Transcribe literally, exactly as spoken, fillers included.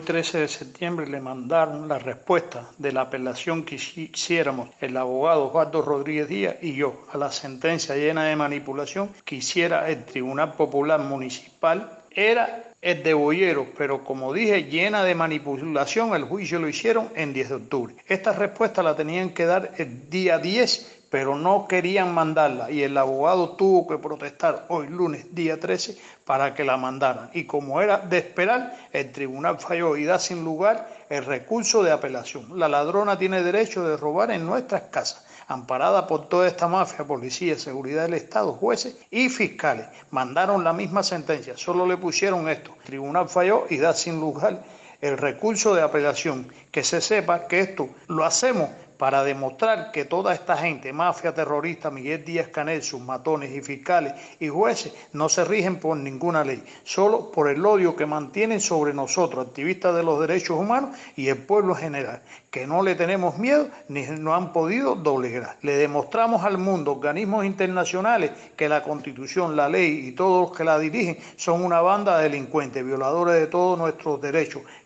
trece de septiembre le mandaron la respuesta de la apelación que hiciéramos el abogado Osvaldo Rodríguez Díaz y yo a la sentencia llena de manipulación que hiciera el Tribunal Popular Municipal. Era el de Boyeros, pero como dije, llena de manipulación. El juicio lo hicieron en diez de octubre. Esta respuesta la tenían que dar el día diez, pero no querían mandarla y el abogado tuvo que protestar hoy lunes día trece para que la mandaran, y como era de esperar, el tribunal falló y da sin lugar el recurso de apelación. La ladrona tiene derecho de robar en nuestras casas, amparada por toda esta mafia, policía, seguridad del Estado, jueces y fiscales. Mandaron la misma sentencia, solo le pusieron esto: el tribunal falló y da sin lugar el recurso de apelación. Que se sepa que esto lo hacemos para demostrar que toda esta gente, mafia terrorista, Miguel Díaz-Canel, sus matones y fiscales y jueces, no se rigen por ninguna ley, solo por el odio que mantienen sobre nosotros, activistas de los derechos humanos y el pueblo en general, que no le tenemos miedo ni nos han podido doblegar. Le demostramos al mundo, organismos internacionales, que la Constitución, la ley y todos los que la dirigen son una banda de delincuentes, violadores de todos nuestros derechos,